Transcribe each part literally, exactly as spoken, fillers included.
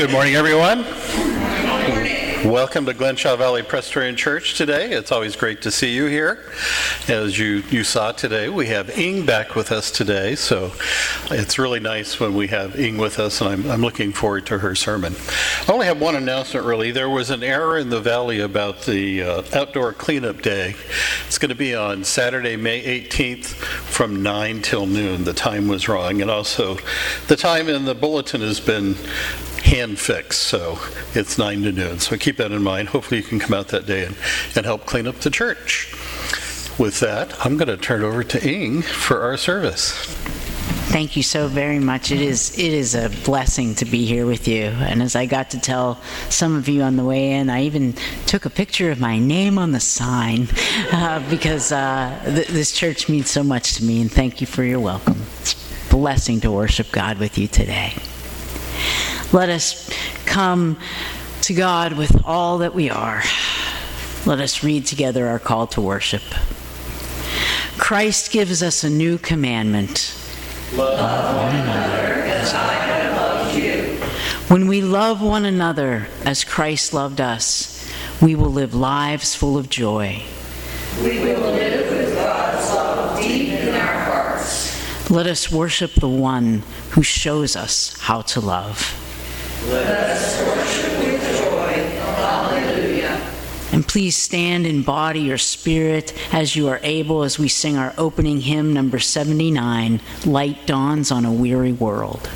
Good morning, everyone. Welcome to Glenshaw Valley Presbyterian Church today. It's always great to see you here. As you, you saw today, we have Ing back with us today, so it's really nice when we have Ing with us, and I'm, I'm looking forward to her sermon. I only have one announcement, really. There was an error in the Valley about the uh, outdoor cleanup day. It's going to be on Saturday, May eighteenth from nine till noon. The time was wrong, and also the time in the bulletin has been hand fixed, so it's nine to noon. So keep that in mind. Hopefully you can come out that day and, and help clean up the church. With that, I'm going to turn it over to Ing for our service. Thank you so very much. It is it is a blessing to be here with you. And as I got to tell some of you on the way in, I even took a picture of my name on the sign uh, because uh, th- this church means so much to me, and thank you for your welcome. It's a blessing to worship God with you today. Let us come to God with all that we are. Let us read together our call to worship. Christ gives us a new commandment. Love one another as I have loved you. When we love one another as Christ loved us, we will live lives full of joy. We will live with God's love deep in our hearts. Let us worship the one who shows us how to love. Let us worship with joy. Hallelujah. And please stand in body or spirit as you are able as we sing our opening hymn, number seventy-nine, Light Dawns on a Weary World.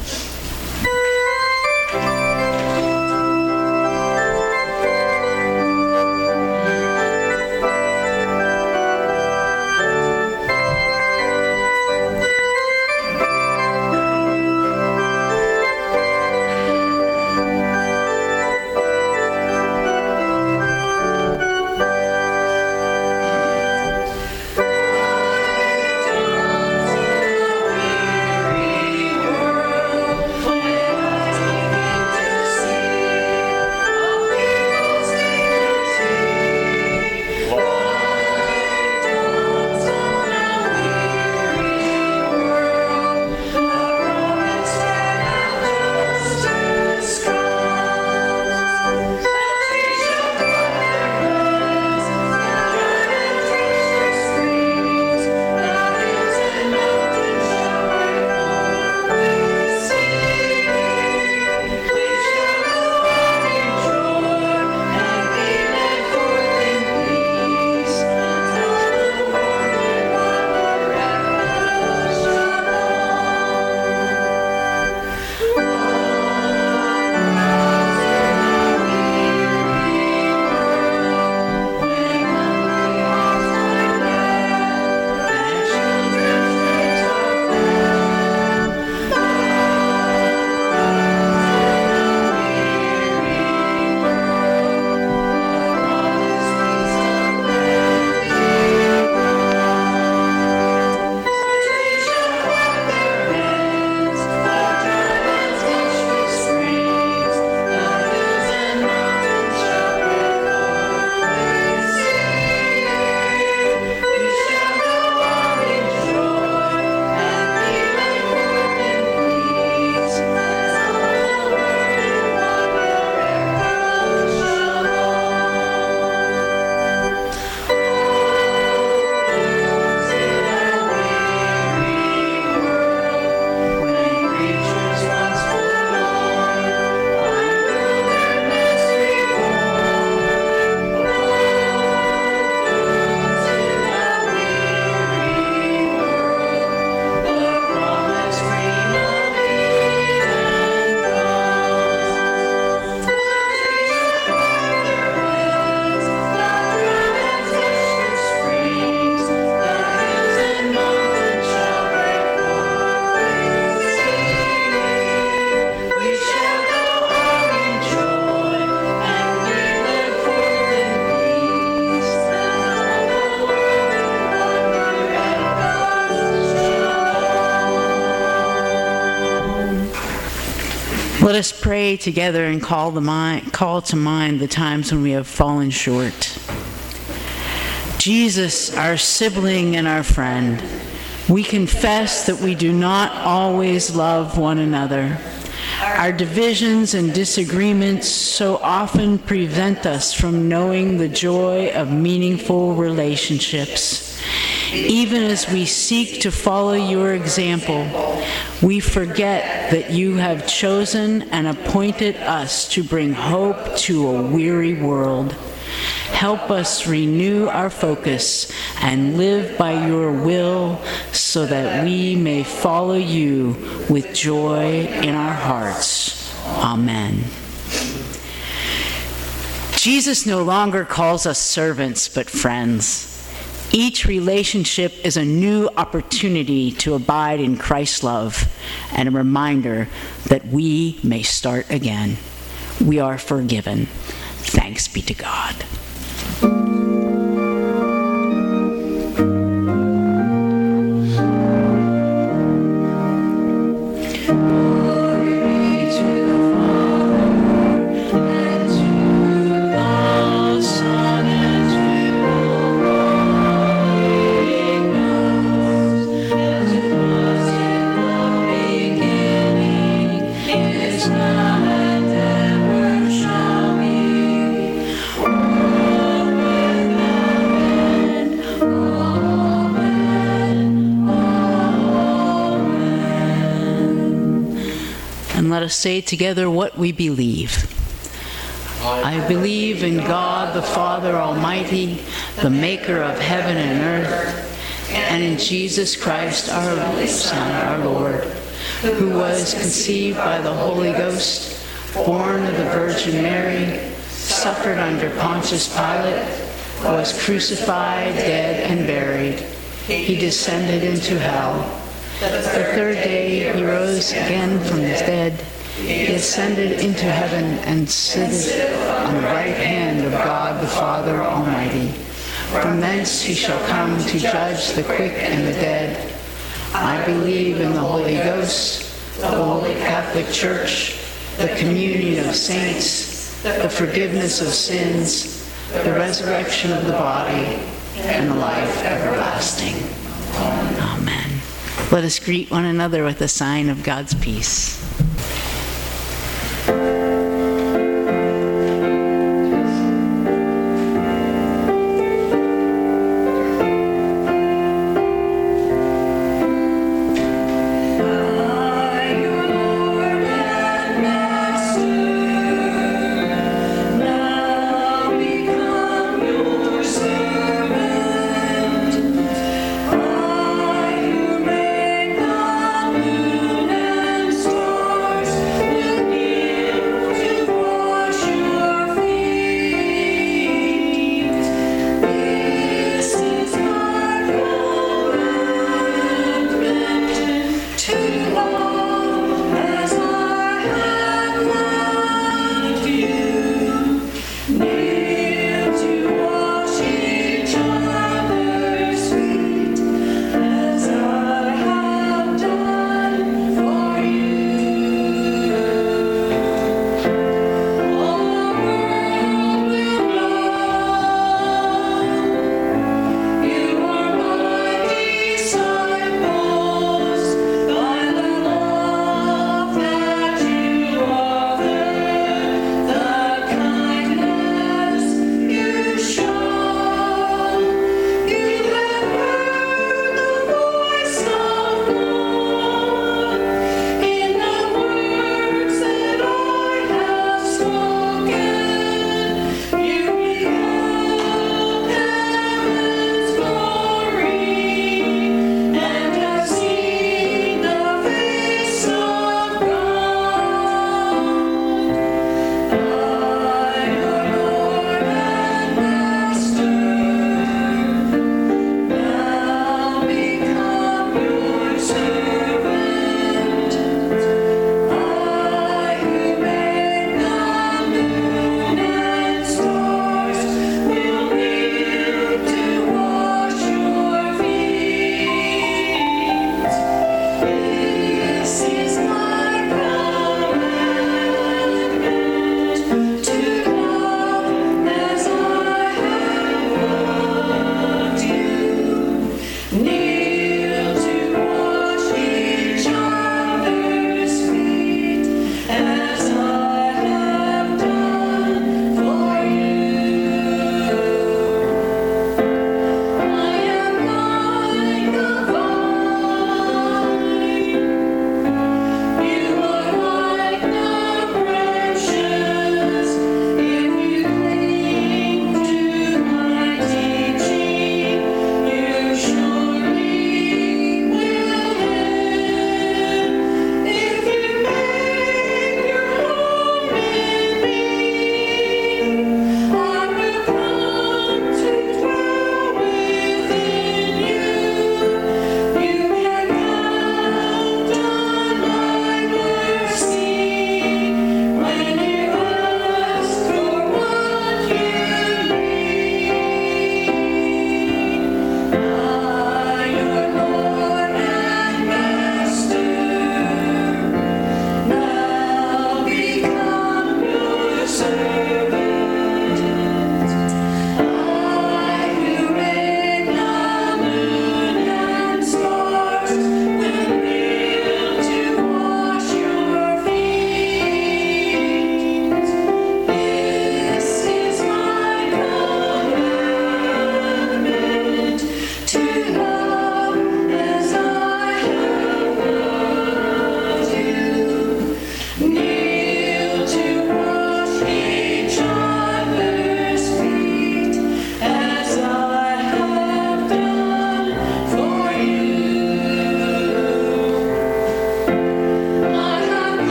Let us pray together and call, the mind, call to mind the times when we have fallen short. Jesus, our sibling and our friend, we confess that we do not always love one another. Our divisions and disagreements so often prevent us from knowing the joy of meaningful relationships. Even as we seek to follow your example, we forget that you have chosen and appointed us to bring hope to a weary world. Help us renew our focus and live by your will so that we may follow you with joy in our hearts. Amen. Jesus no longer calls us servants, but friends. Each relationship is a new opportunity to abide in Christ's love and a reminder that we may start again. We are forgiven. Thanks be to God. Let us say together what we believe. I believe in God the Father Almighty, the maker of heaven and earth, and in Jesus Christ, our Son, our Lord, who was conceived by the Holy Ghost, born of the Virgin Mary, suffered under Pontius Pilate, was crucified, dead, and buried. He descended into hell. The third day he rose again from the dead. He ascended into heaven and sitteth on the right hand of God the Father Almighty. From thence he shall come to judge the quick and the dead. I believe in the Holy Ghost, the Holy Catholic Church, the communion of saints, the forgiveness of sins, the resurrection of the body, and the life everlasting. Amen. Let us greet one another with a sign of God's peace. Storm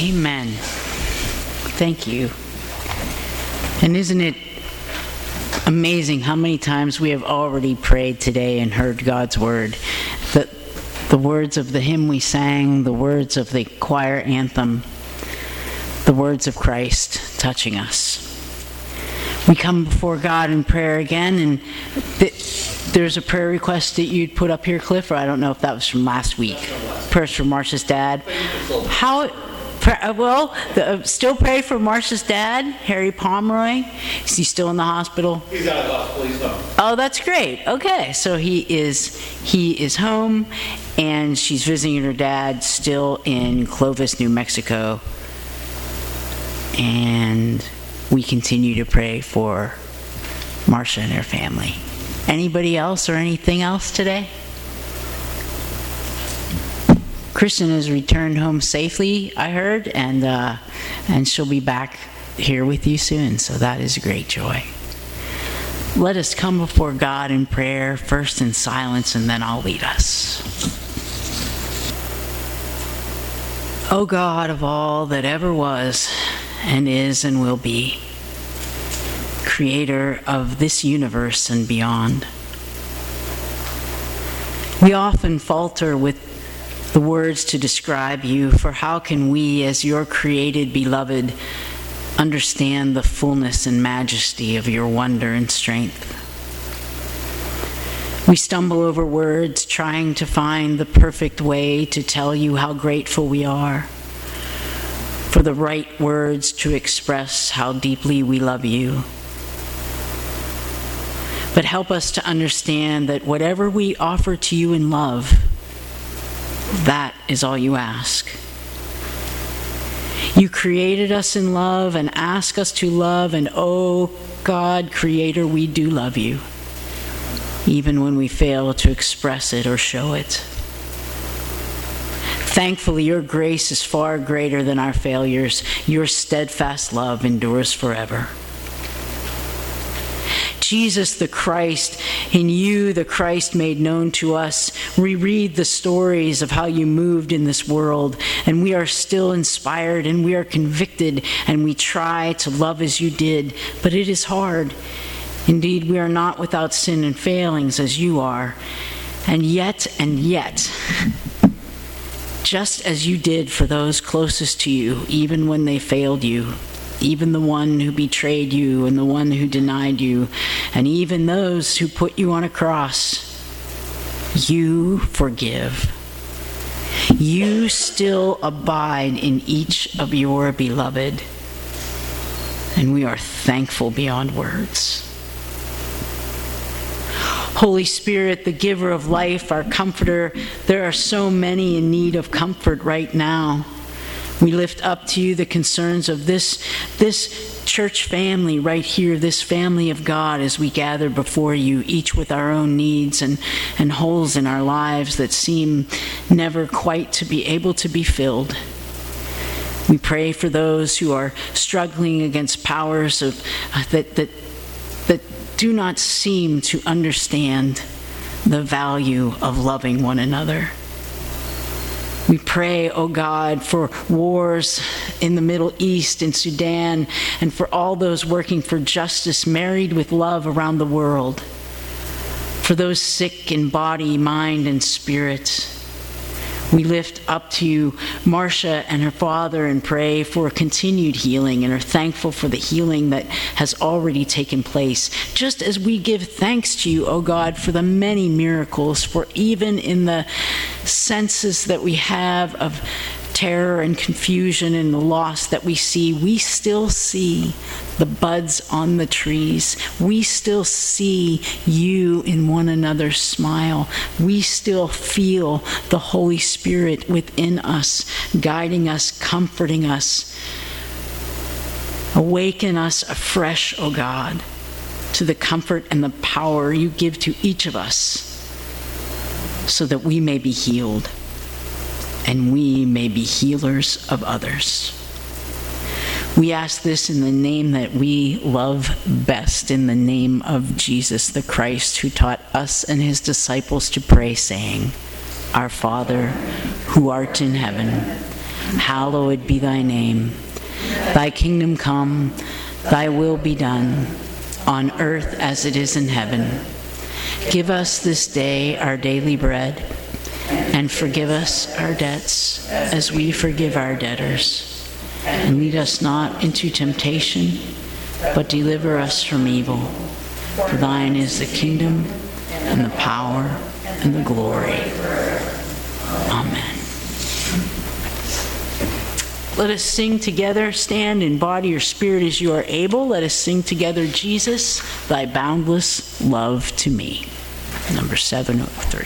Amen. Thank you. And isn't it amazing how many times we have already prayed today and heard God's word? The, the words of the hymn we sang, the words of the choir anthem, the words of Christ touching us. We come before God in prayer again, and th- there's a prayer request that you'd put up here, Cliff, or I don't know if that was from last week. Prayers for Marcia's dad. How... Well, the, uh, still pray for Marcia's dad, Harry Pomeroy. Is he still in the hospital? He's out of the hospital. He's home. Oh, that's great. Okay, so he is he is home, and she's visiting her dad still in Clovis, New Mexico. And we continue to pray for Marcia and her family. Anybody else or anything else today? Kristen has returned home safely, I heard, and uh, and she'll be back here with you soon, so that is a great joy. Let us come before God in prayer, first in silence, and then I'll lead us. O God of all that ever was, and is, and will be, creator of this universe and beyond, we often falter with the words to describe you, for how can we, as your created beloved, understand the fullness and majesty of your wonder and strength? We stumble over words trying to find the perfect way to tell you how grateful we are, for the right words to express how deeply we love you. But help us to understand that whatever we offer to you in love, that is all you ask. You created us in love and ask us to love, and oh God, Creator, we do love you, even when we fail to express it or show it. Thankfully, your grace is far greater than our failures. Your steadfast love endures forever. Jesus the Christ, in you the Christ made known to us, we read the stories of how you moved in this world, and we are still inspired and we are convicted, and we try to love as you did, but it is hard. Indeed, we are not without sin and failings as you are, and yet, and yet, just as you did for those closest to you, even when they failed you, even the one who betrayed you and the one who denied you, and even those who put you on a cross, you forgive. You still abide in each of your beloved, and we are thankful beyond words. Holy Spirit, the giver of life, our comforter, there are so many in need of comfort right now. We lift up to you the concerns of this, this church family right here, this family of God, as we gather before you, each with our own needs and, and holes in our lives that seem never quite to be able to be filled. We pray for those who are struggling against powers of, uh, that, that, that do not seem to understand the value of loving one another. We pray, O God, for wars in the Middle East, in Sudan, and for all those working for justice, married with love around the world. For those sick in body, mind, and spirit. We lift up to you Marcia and her father and pray for continued healing, and are thankful for the healing that has already taken place. Just as we give thanks to you, O God, for the many miracles, for even in the senses that we have of terror and confusion and the loss that we see, we still see the buds on the trees. We still see you in one another's smile. We still feel the Holy Spirit within us, guiding us, comforting us. Awaken us afresh, O God, to the comfort and the power you give to each of us, so that we may be healed and we may be healers of others. We ask this in the name that we love best, in the name of Jesus the Christ, who taught us and his disciples to pray, saying, Our Father, who art in heaven, hallowed be thy name. Thy kingdom come, thy will be done, on earth as it is in heaven. Give us this day our daily bread, and forgive us our debts as we forgive our debtors. And lead us not into temptation, but deliver us from evil. For thine is the kingdom, and the power, and the glory. Amen. Let us sing together. Stand in body or spirit as you are able. Let us sing together, Jesus, thy boundless love to me. Number seven oh three.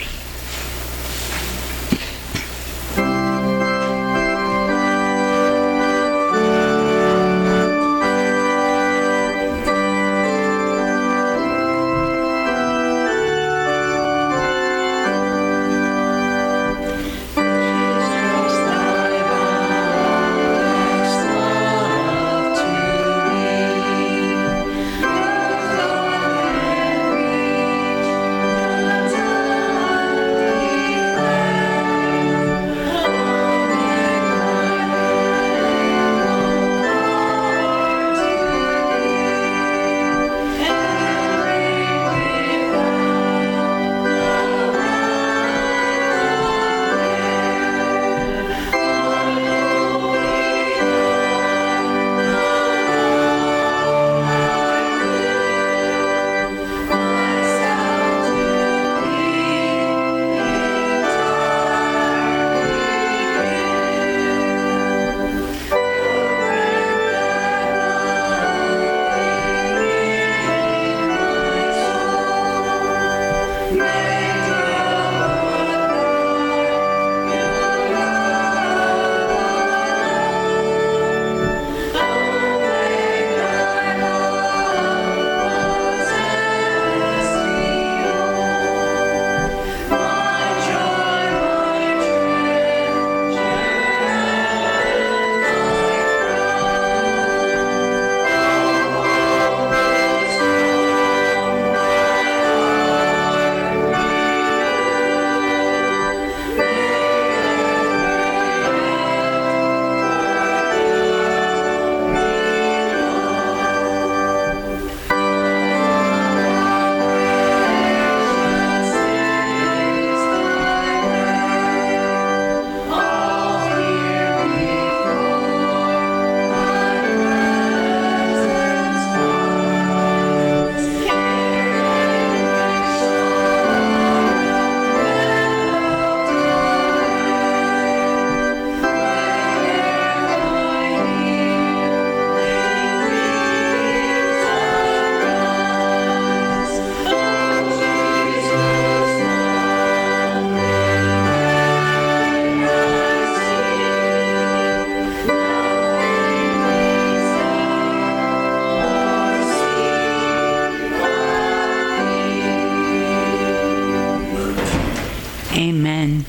Amen.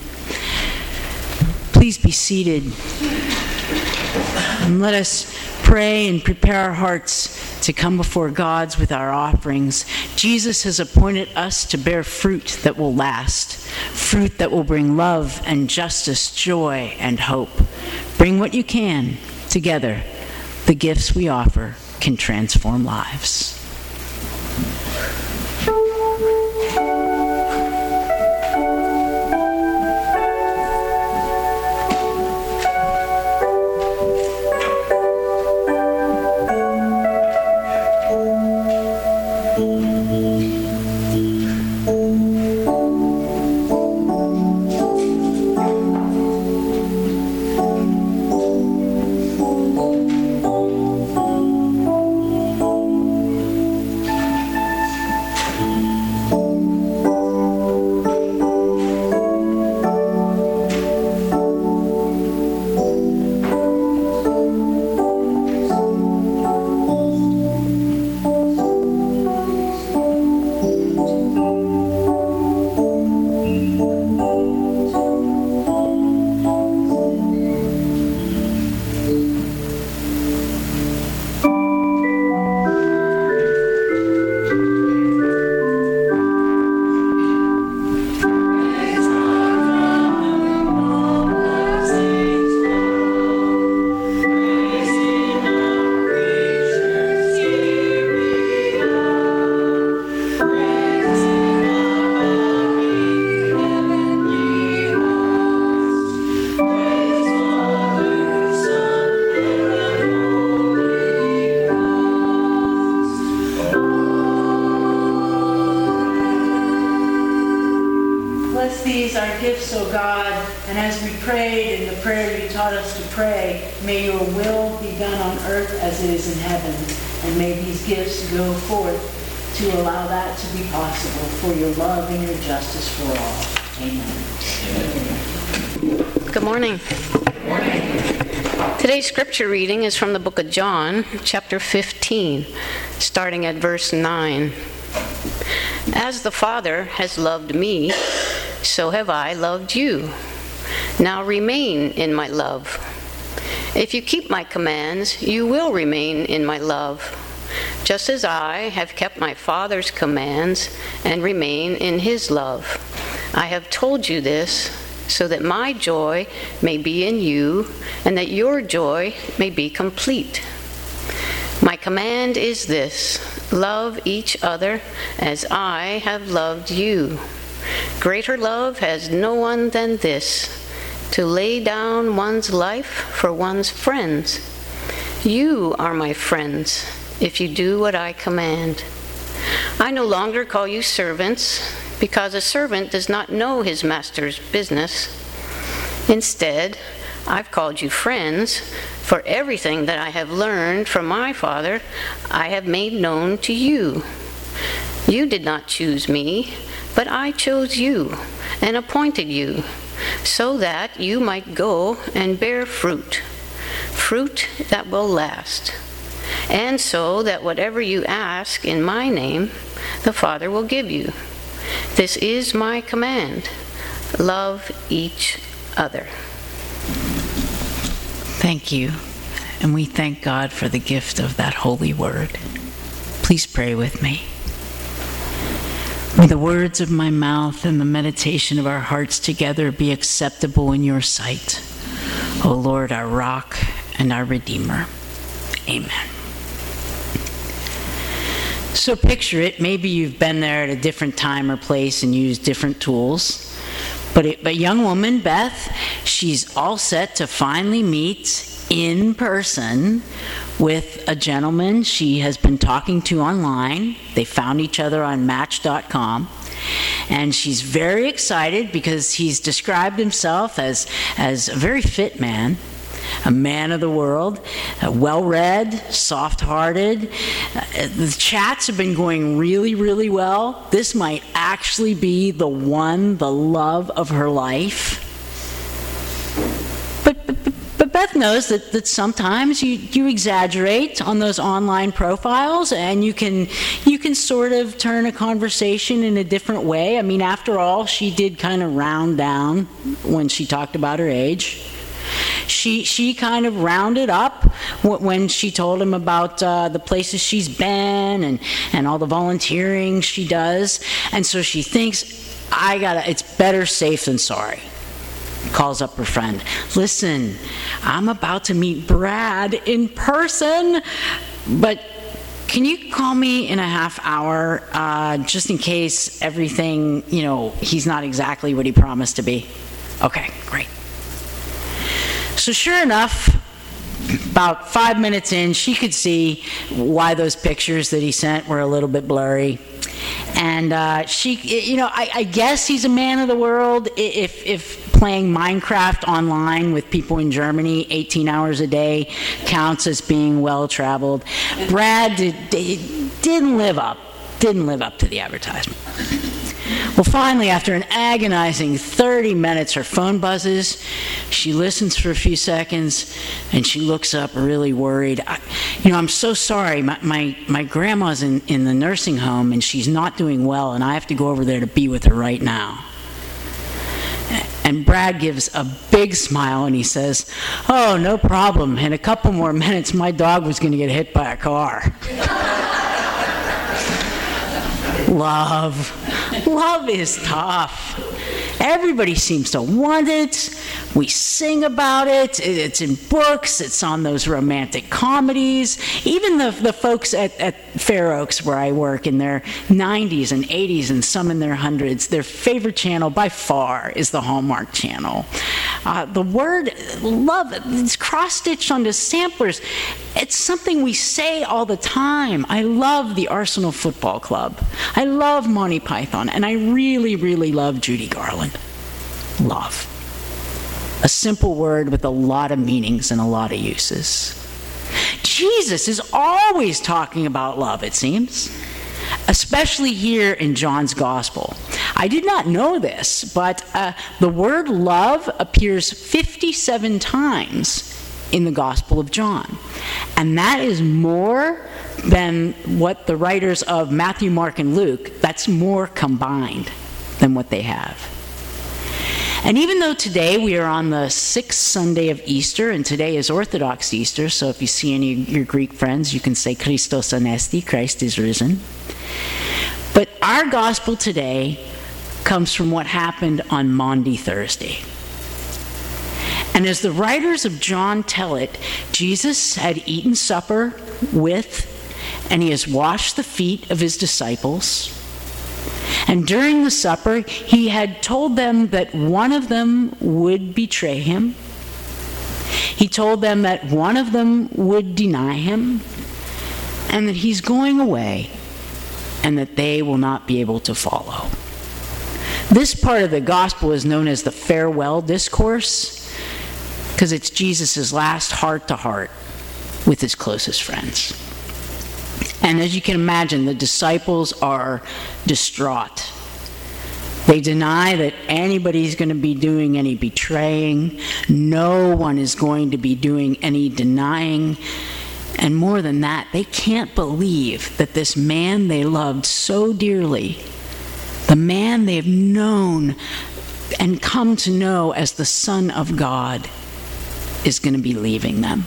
Please be seated. And let us pray and prepare our hearts to come before God with our offerings. Jesus has appointed us to bear fruit that will last, fruit that will bring love and justice, joy and hope. Bring what you can together. The gifts we offer can transform lives. And as we prayed in the prayer you taught us to pray, may your will be done on earth as it is in heaven. And may these gifts go forth to allow that to be possible for your love and your justice for all. Amen. Good morning. Good morning. Today's scripture reading is from the book of John, chapter fifteen, starting at verse nine. As the Father has loved me, so have I loved you. Now remain in my love. If you keep my commands, you will remain in my love, just as I have kept my Father's commands and remain in his love. I have told you this so that my joy may be in you and that your joy may be complete. My command is this: love each other as I have loved you. Greater love has no one than this, to lay down one's life for one's friends. You are my friends if you do what I command. I no longer call you servants, because a servant does not know his master's business. Instead, I've called you friends, for everything that I have learned from my Father I have made known to you. You did not choose me, but I chose you and appointed you, so that you might go and bear fruit, fruit that will last, and so that whatever you ask in my name, the Father will give you. This is my command: love each other. Thank you, and we thank God for the gift of that holy word. Please pray with me. May the words of my mouth and the meditation of our hearts together be acceptable in your sight, O Lord, our rock and our Redeemer. Amen. So picture it. Maybe you've been there at a different time or place and used different tools. But a but young woman, Beth, she's all set to finally meet in person with a gentleman she has been talking to online. They found each other on Match dot com. And she's very excited because he's described himself as, as a very fit man, a man of the world, uh, well-read, soft-hearted. Uh, the chats have been going really, really well. This might actually be the one, the love of her life. But, but, but Beth knows that, that sometimes you, you exaggerate on those online profiles, and you can, you can sort of turn a conversation in a different way. I mean, after all, she did kind of round down when she talked about her age. She she kind of rounded up when she told him about uh, the places she's been and, and all the volunteering she does. And so she thinks, I gotta, it's better safe than sorry. Calls up her friend. Listen, I'm about to meet Brad in person, but can you call me in a half hour uh, just in case everything, you know, he's not exactly what he promised to be? Okay, great. So sure enough, about five minutes in, she could see why those pictures that he sent were a little bit blurry. And uh, she, you know, I, I guess he's a man of the world if, if playing Minecraft online with people in Germany eighteen hours a day counts as being well-traveled. Brad did, didn't live up, didn't live up to the advertisement. Well, finally, after an agonizing thirty minutes, her phone buzzes. She listens for a few seconds, and she looks up really worried. I, you know, I'm so sorry. My, my, my grandma's in, in the nursing home, and she's not doing well, and I have to go over there to be with her right now. And Brad gives a big smile, and he says, oh, no problem. In a couple more minutes, my dog was going to get hit by a car. Love. Love is tough. Everybody seems to want it. We sing about it. It's in books. It's on those romantic comedies. Even the, the folks at, at Fair Oaks, where I work, in their nineties and eighties and some in their hundreds, their favorite channel by far is the Hallmark Channel. Uh, the word love, it's cross-stitched onto samplers. It's something we say all the time. I love the Arsenal Football Club. I love Monty Python. And I really, really love Judy Garland. Love. A simple word with a lot of meanings and a lot of uses. Jesus is always talking about love, it seems, especially here in John's Gospel. I did not know this, but uh, the word love appears fifty-seven times in the Gospel of John. And that is more than what the writers of Matthew, Mark, and Luke, that's more combined than what they have. And even though today we are on the sixth Sunday of Easter, and today is Orthodox Easter, so if you see any of your Greek friends, you can say Christos anesti, Christ is risen. But our gospel today comes from what happened on Maundy Thursday. And as the writers of John tell it, Jesus had eaten supper with, and he has washed the feet of his disciples. And during the supper, he had told them that one of them would betray him. He told them that one of them would deny him, and that he's going away, and that they will not be able to follow. This part of the gospel is known as the farewell discourse, because it's Jesus' last heart-to-heart with his closest friends. And as you can imagine, the disciples are distraught. They deny that anybody's going to be doing any betraying. No one is going to be doing any denying. And more than that, they can't believe that this man they loved so dearly, the man they've known and come to know as the Son of God, is going to be leaving them.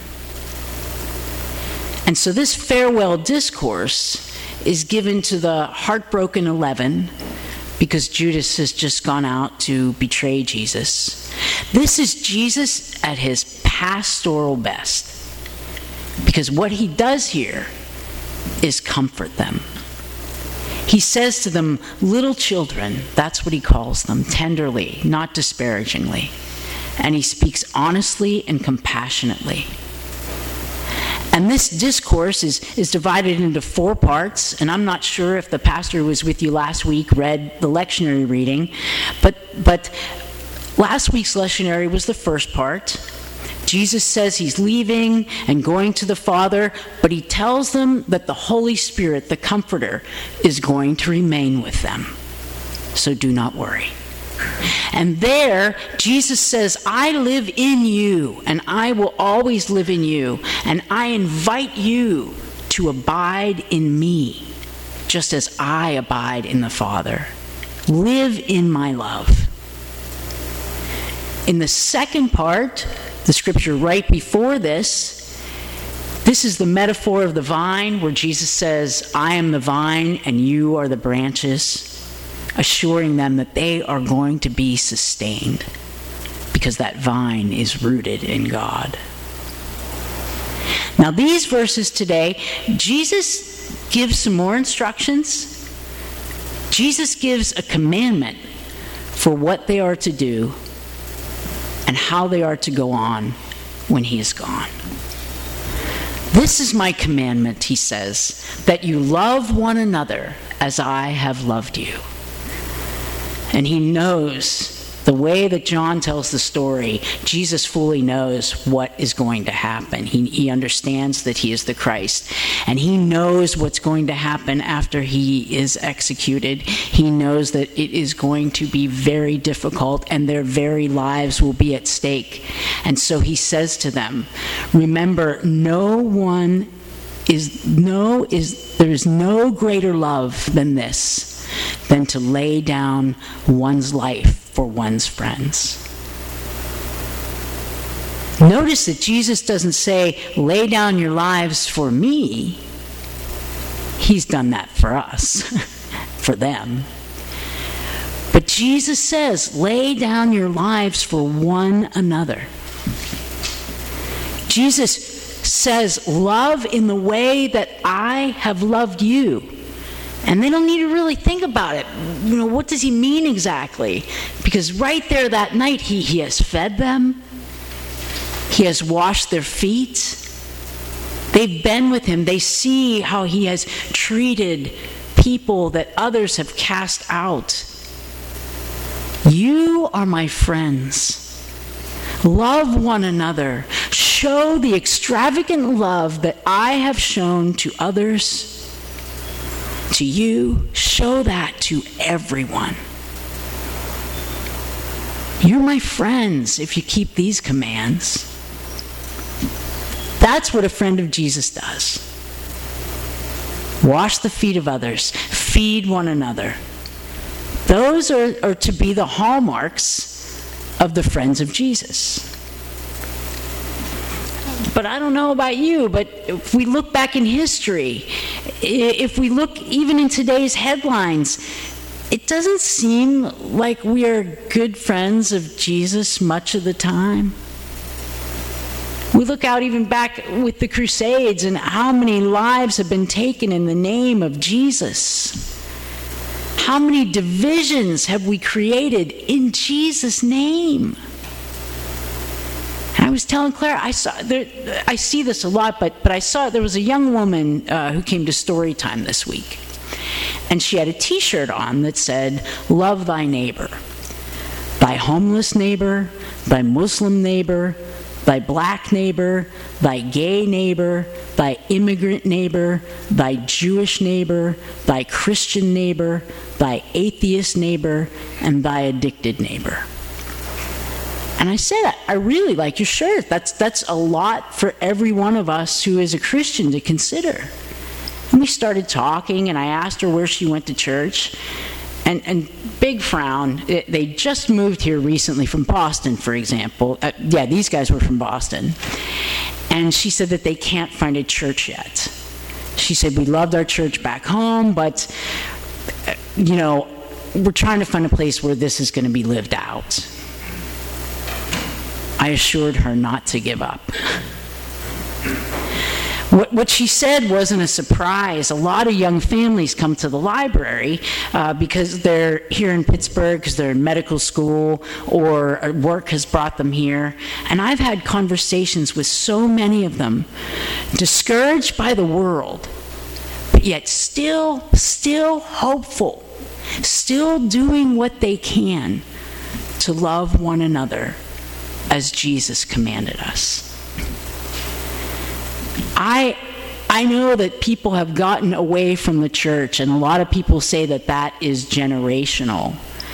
And so this farewell discourse is given to the heartbroken eleven because Judas has just gone out to betray Jesus. This is Jesus at his pastoral best, because what he does here is comfort them. He says to them, little children, that's what he calls them, tenderly, not disparagingly. And he speaks honestly and compassionately. And this discourse is, is divided into four parts, and I'm not sure if the pastor who was with you last week read the lectionary reading, but, but last week's lectionary was the first part. Jesus says he's leaving and going to the Father, but he tells them that the Holy Spirit, the Comforter, is going to remain with them. So do not worry. And there, Jesus says, I live in you, and I will always live in you, and I invite you to abide in me, just as I abide in the Father. Live in my love. In the second part, the scripture right before this, this is the metaphor of the vine, where Jesus says, I am the vine, and you are the branches, assuring them that they are going to be sustained because that vine is rooted in God. Now, these verses today, Jesus gives some more instructions. Jesus gives a commandment for what they are to do and how they are to go on when he is gone. This is my commandment, he says, that you love one another as I have loved you. And he knows the way that John tells the story, Jesus fully knows what is going to happen. He, he understands that he is the Christ. And he knows what's going to happen after he is executed. He knows that it is going to be very difficult and their very lives will be at stake. And so he says to them, remember, no one is, no, is, there is no greater love than this, than to lay down one's life for one's friends. Notice that Jesus doesn't say, lay down your lives for me. He's done that for us, for them. But Jesus says, lay down your lives for one another. Jesus says, love in the way that I have loved you. And they don't need to really think about it. You know, what does he mean exactly? Because right there that night, he, he has fed them. He has washed their feet. They've been with him. They see how he has treated people that others have cast out. You are my friends. Love one another. Show the extravagant love that I have shown to others, to you. Show that to everyone. You're my friends if you keep these commands. That's what a friend of Jesus does. Wash the feet of others. Feed one another. Those are, are to be the hallmarks of the friends of Jesus. But I don't know about you, but if we look back in history, if we look even in today's headlines, it doesn't seem like we are good friends of Jesus much of the time. We look out even back with the Crusades and how many lives have been taken in the name of Jesus. How many divisions have we created in Jesus' name? And I was telling Claire, I saw there, I see this a lot, but but I saw there was a young woman uh, who came to story time this week, and she had a T-shirt on that said, "Love thy neighbor, thy homeless neighbor, thy Muslim neighbor, thy black neighbor, thy gay neighbor, thy immigrant neighbor, thy Jewish neighbor, thy Christian neighbor, thy atheist neighbor, and thy addicted neighbor." And I said, I really like your shirt. That's, that's a lot for every one of us who is a Christian to consider. And we started talking, and I asked her where she went to church. And, and big frown, it, they just moved here recently from Boston, for example. Uh, yeah, these guys were from Boston. And she said that they can't find a church yet. She said, we loved our church back home, but, uh, you know, we're trying to find a place where this is going to be lived out. I assured her not to give up. What, what she said wasn't a surprise. A lot of young families come to the library uh, because they're here in Pittsburgh, because they're in medical school, or work has brought them here. And I've had conversations with so many of them, discouraged by the world, but yet still, still hopeful, still doing what they can to love one another as Jesus commanded us. I, I know that people have gotten away from the church, and a lot of people say that that is generational.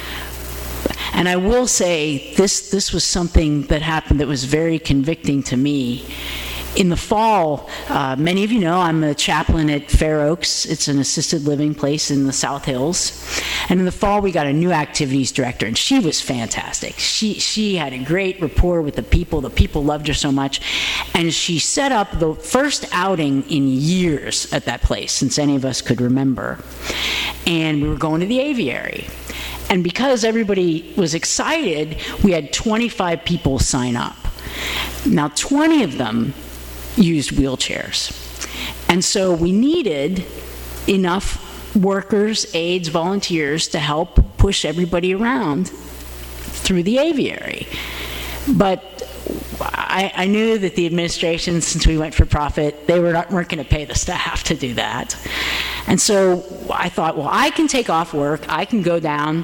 And I will say this, this was something that happened that was very convicting to me. In the fall, uh, many of you know I'm a chaplain at Fair Oaks. It's an assisted living place in the South Hills. And in the fall, we got a new activities director, and she was fantastic. She, she had a great rapport with the people. The people loved her so much. And she set up the first outing in years at that place, since any of us could remember. And we were going to the aviary. And because everybody was excited, we had twenty-five people sign up. Now, twenty of them used wheelchairs. And so we needed enough workers, aides, volunteers to help push everybody around through the aviary. But I, I knew that the administration, since we went for profit, they were not, weren't going to pay the staff to do that. And so I thought, well, I can take off work. I can go down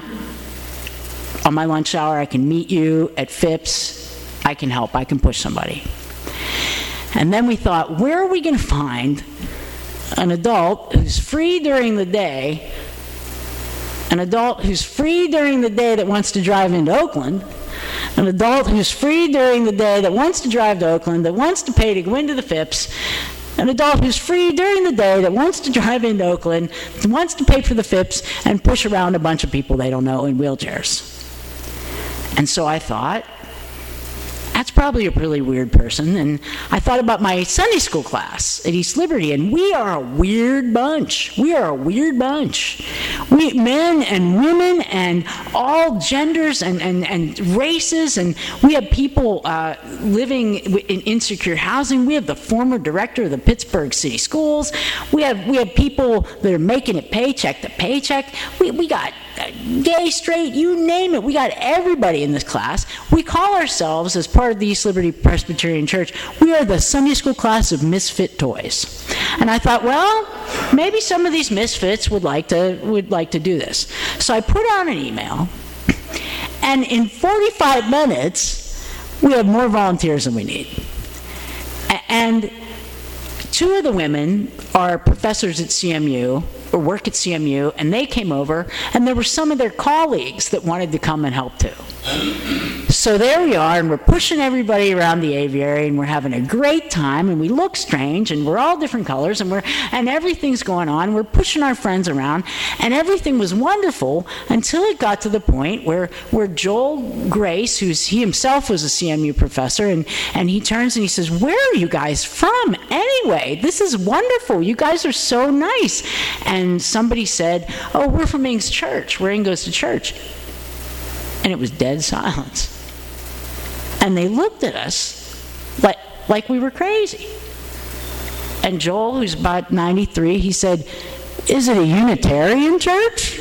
on my lunch hour. I can meet you at Phipps. I can help. I can push somebody. And then we thought, where are we going to find an adult who's free during the day, an adult who's free during the day that wants to drive into Oakland, an adult who's free during the day that wants to drive to Oakland, that wants to pay to go into the Phipps, an adult who's free during the day that wants to drive into Oakland, that wants to pay for the Phipps and push around a bunch of people they don't know in wheelchairs. And so I thought, that's probably a really weird person. And I thought about my Sunday school class at East Liberty, and we are a weird bunch. We are a weird bunch. We, men and women and all genders and, and, and races, and we have people uh, living in insecure housing. We have the former director of the Pittsburgh City Schools. We have, we have people that are making it paycheck to paycheck. We, we got gay, straight, you name it. We got everybody in this class. We call ourselves, as part of the East Liberty Presbyterian Church, we are the Sunday school class of misfit toys. And I thought, well, maybe some of these misfits would like to would like to do this. So I put out an email, and in forty-five minutes, we have more volunteers than we need. And two of the women are professors at C M U, or work at C M U, and they came over, and there were some of their colleagues that wanted to come and help too. So there we are, and we're pushing everybody around the aviary, and we're having a great time, and we look strange, and we're all different colors, and we're and everything's going on. We're pushing our friends around, and everything was wonderful until it got to the point where where Joel Grace, who's he himself was a C M U professor, and and he turns and he says, "Where are you guys from anyway? This is wonderful. You guys are so nice." And somebody said, "Oh, we're from Ing's church. Where Ing goes to church." And it was dead silence. And they looked at us like, like we were crazy. And Joel, who's about ninety-three, he said, "Is it a Unitarian church?"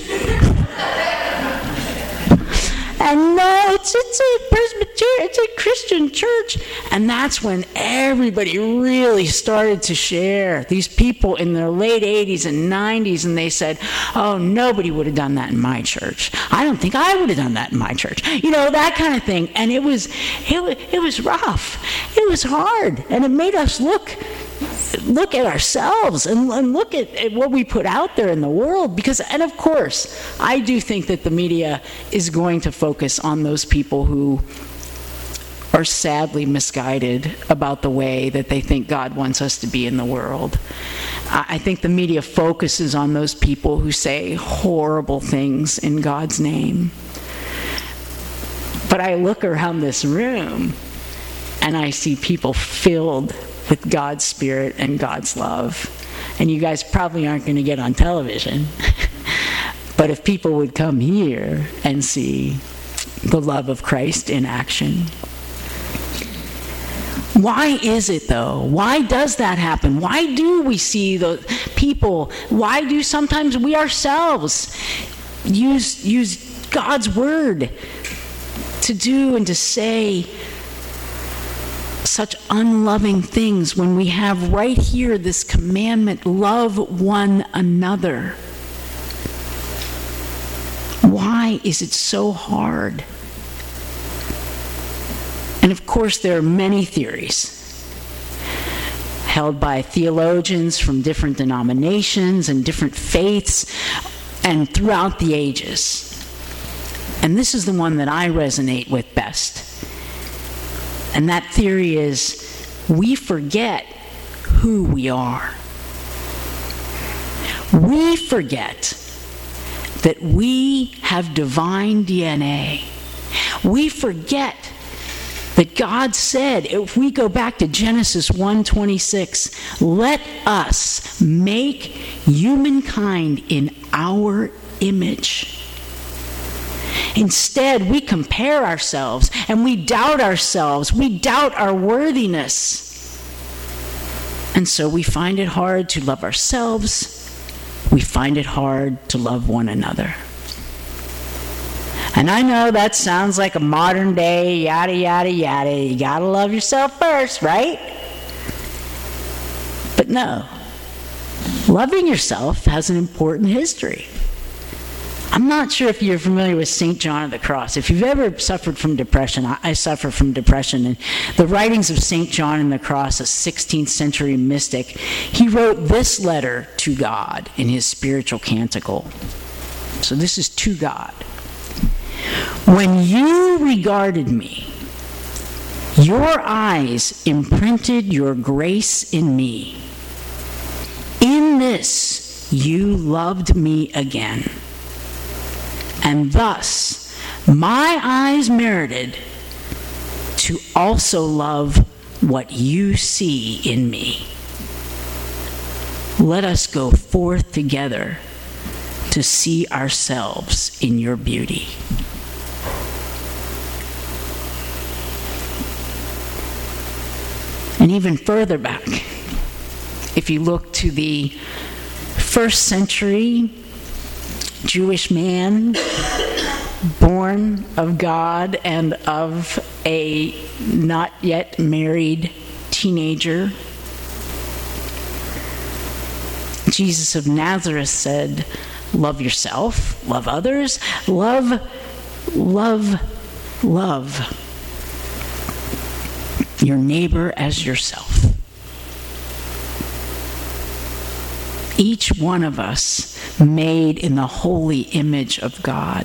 And no, it's, it's a Presbyterian, it's a Christian church. And that's when everybody really started to share. These people in their late eighties and nineties, and they said, "Oh, nobody would have done that in my church. I don't think I would have done that in my church." You know, that kind of thing. And it was, it was, it was rough. It was hard. And it made us look look at ourselves and, and look at, at what we put out there in the world. Because, and of course, I do think that the media is going to focus on those people who are sadly misguided about the way that they think God wants us to be in the world. I think the media focuses on those people who say horrible things in God's name. But I look around this room and I see people filled with God's Spirit and God's love. And you guys probably aren't going to get on television. But if people would come here and see the love of Christ in action. Why is it though? Why does that happen? Why do we see the people? Why do sometimes we ourselves use, use God's word to do and to say such unloving things when we have right here this commandment, love one another? Why is it so hard? And of course, there are many theories held by theologians from different denominations and different faiths and throughout the ages. And this is the one that I resonate with best. And that theory is, we forget who we are. We forget that we have divine D N A. We forget that God said, if we go back to Genesis one twenty-six, let us make humankind in our image. Instead, we compare ourselves and we doubt ourselves. We doubt our worthiness. And so we find it hard to love ourselves. We find it hard to love one another. And I know that sounds like a modern day yada, yada, yada. You gotta love yourself first, right? But no. Loving yourself has an important history. I'm not sure if you're familiar with Saint John of the Cross. If you've ever suffered from depression, I, I suffer from depression, and the writings of Saint John of the Cross, a sixteenth century mystic, he wrote this letter to God in his spiritual canticle. So this is to God. When you regarded me, your eyes imprinted your grace in me. In this, you loved me again. And thus, my eyes merited to also love what you see in me. Let us go forth together to see ourselves in your beauty. And even further back, if you look to the first century Jewish man, born of God and of a not yet married teenager, Jesus of Nazareth said, love yourself, love others, love, love, love. your neighbor as yourself. Each one of us made in the holy image of God.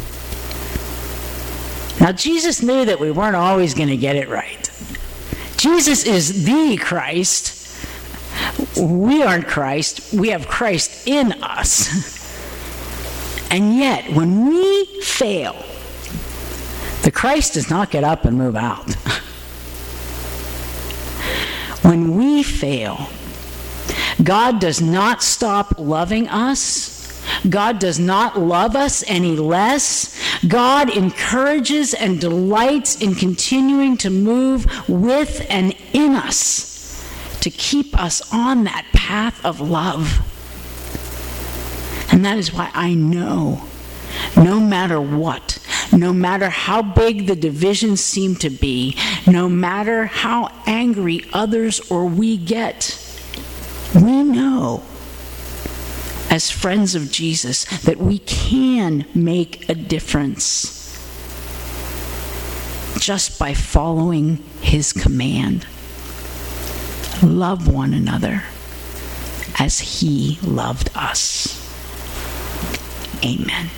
Now, Jesus knew that we weren't always going to get it right. Jesus is the Christ. We aren't Christ. We have Christ in us. And yet, when we fail, the Christ does not get up and move out. When we fail, God does not stop loving us. God does not love us any less. God encourages and delights in continuing to move with and in us to keep us on that path of love. And that is why I know, no matter what, no matter how big the divisions seem to be, no matter how angry others or we get, we know, as friends of Jesus, that we can make a difference just by following his command. Love one another as he loved us. Amen.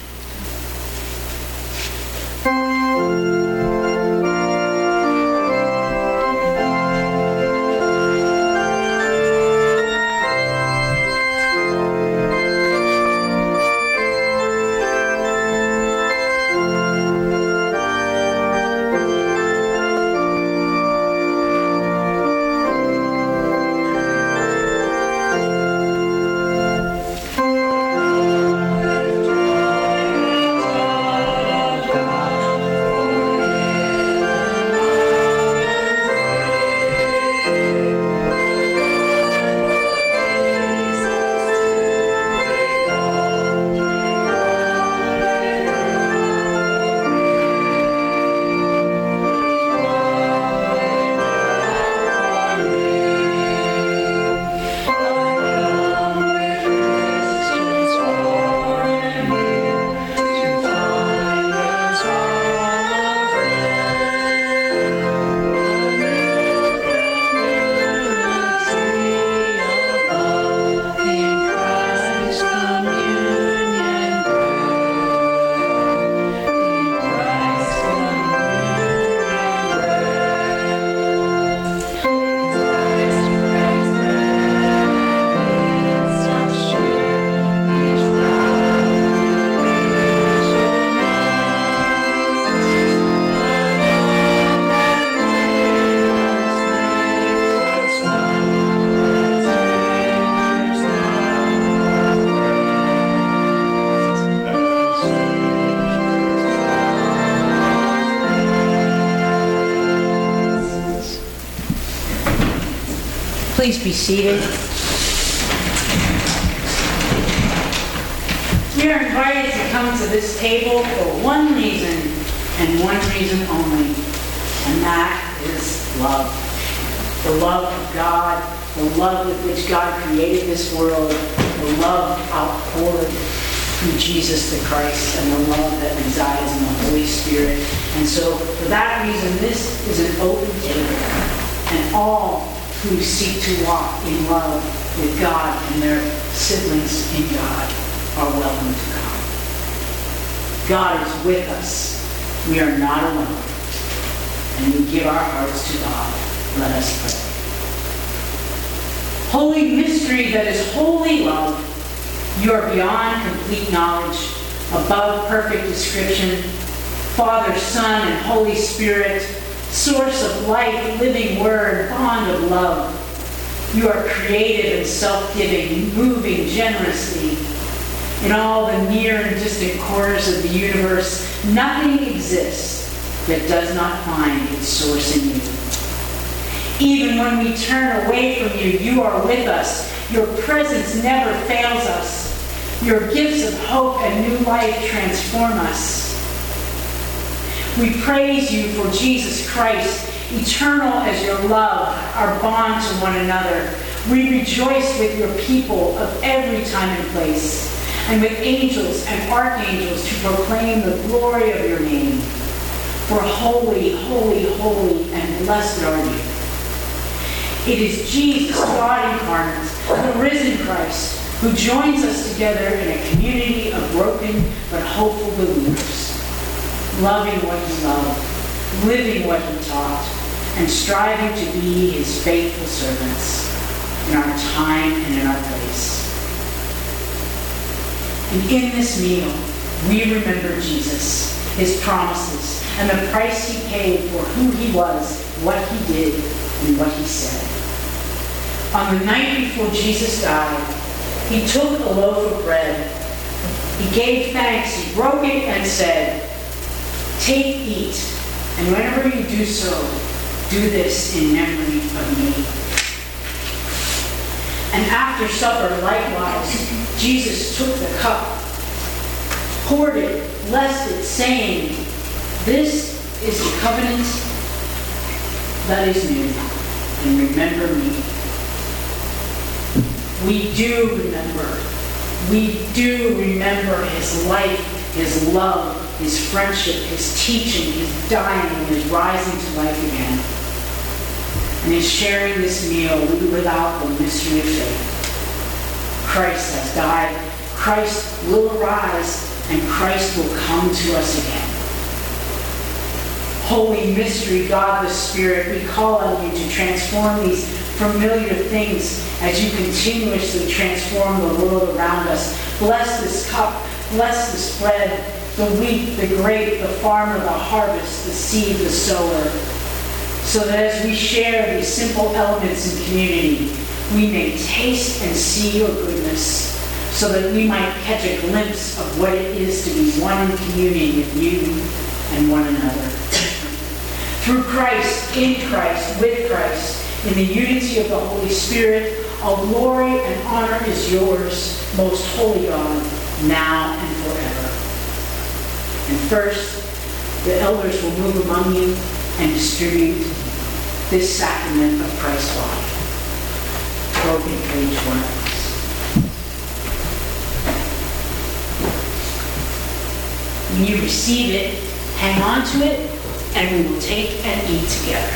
Please be seated. We are invited to come to this table for one reason and one reason only, and that is love. The love of God, the love with which God created this world, the love outpoured through Jesus the Christ, and the love that resides in the Holy Spirit. And so, for that reason, this is an open table, and all who seek to walk in love with God and their siblings in God are welcome to come. God is with us. We are not alone. And we give our hearts to God. Let us pray. Holy mystery that is holy love, you are beyond complete knowledge, above perfect description. Father, Son, and Holy Spirit, source of life, living word, bond of love. You are creative and self-giving, moving generously. In all the near and distant corners of the universe, nothing exists that does not find its source in you. Even when we turn away from you, you are with us. Your presence never fails us. Your gifts of hope and new life transform us. We praise you for Jesus Christ, eternal as your love, our bond to one another. We rejoice with your people of every time and place, and with angels and archangels to proclaim the glory of your name. For holy, holy, holy, and blessed are you, It is Jesus, God incarnate, the risen Christ, who joins us together in a community of broken but hopeful believers, loving what he loved, living what he taught, and striving to be his faithful servants in our time and in our place. And in this meal, we remember Jesus, his promises, and the price he paid for who he was, what he did, and what he said. On the night before Jesus died, he took a loaf of bread. He gave thanks, he broke it, and said, "Take, eat, and whenever you do so, do this in memory of me." And after supper, likewise, Jesus took the cup, poured it, blessed it, saying, "This is the covenant that is new, and remember me." We do remember. We do remember his life, his love, his friendship, his teaching, his dying, and his rising to life again. And in sharing this meal, we live out the mystery of faith. Christ has died, Christ will arise, and Christ will come to us again. Holy mystery, God the Spirit, we call on you to transform these familiar things as you continuously transform the world around us. Bless this cup, bless this bread, the wheat, the grape, the farmer, the harvest, the seed, the sower, so that as we share these simple elements in community, we may taste and see your goodness, so that we might catch a glimpse of what it is to be one in communion with you and one another. Through Christ, in Christ, with Christ, in the unity of the Holy Spirit, all glory and honor is yours, most holy God, now and forever. And first, the elders will move among you and distribute this sacrament of Christ's body. Broken for each one of us. When you receive it, hang on to it, and we will take and eat together.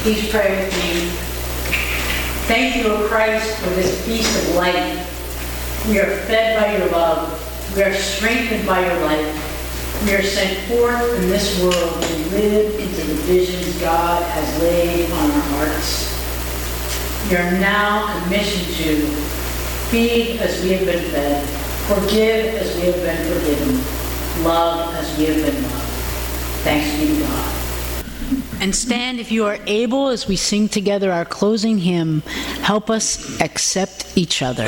Please pray with me. Thank you, O Christ, for this feast of light. We are fed by your love. We are strengthened by your light. We are sent forth in this world to live into the visions God has laid on our hearts. We are now commissioned to feed as we have been fed, forgive as we have been forgiven, love as we have been loved. Thanks be to God. And stand if you are able as we sing together our closing hymn, Help Us Accept Each Other.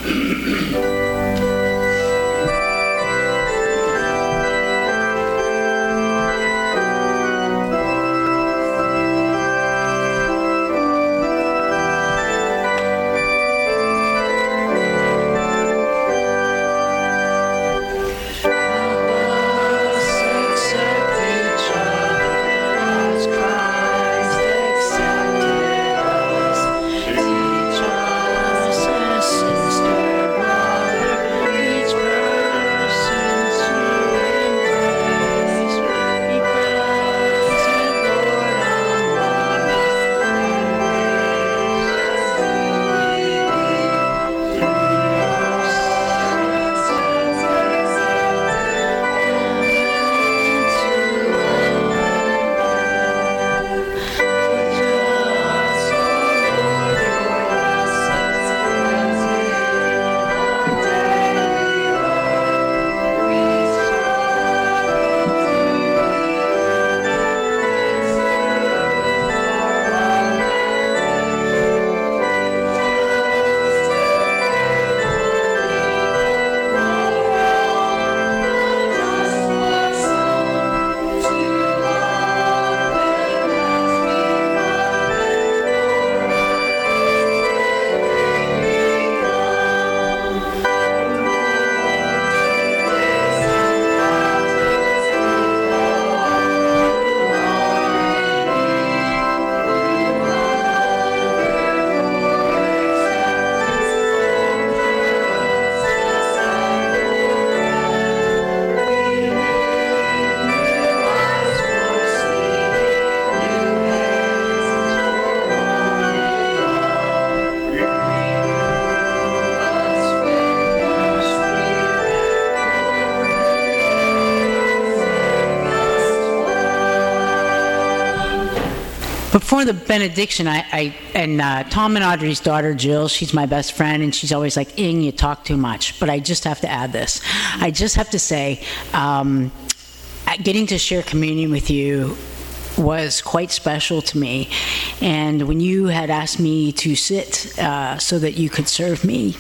Before the benediction, I, I and uh, Tom and Audrey's daughter, Jill, she's my best friend, and she's always like, Ing, you talk too much. But I just have to add this. I just have to say, um, getting to share communion with you was quite special to me. And when you had asked me to sit uh, so that you could serve me,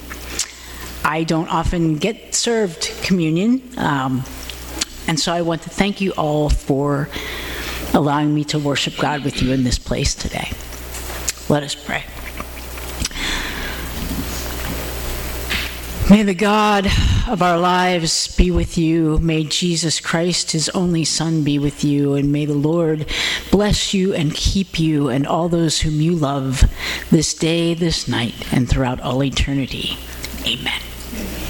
I don't often get served communion. Um, and so I want to thank you all for allowing me to worship God with you in this place today. Let us pray. May the God of our lives be with you. May Jesus Christ, his only Son, be with you. And may the Lord bless you and keep you and all those whom you love this day, this night, and throughout all eternity. Amen.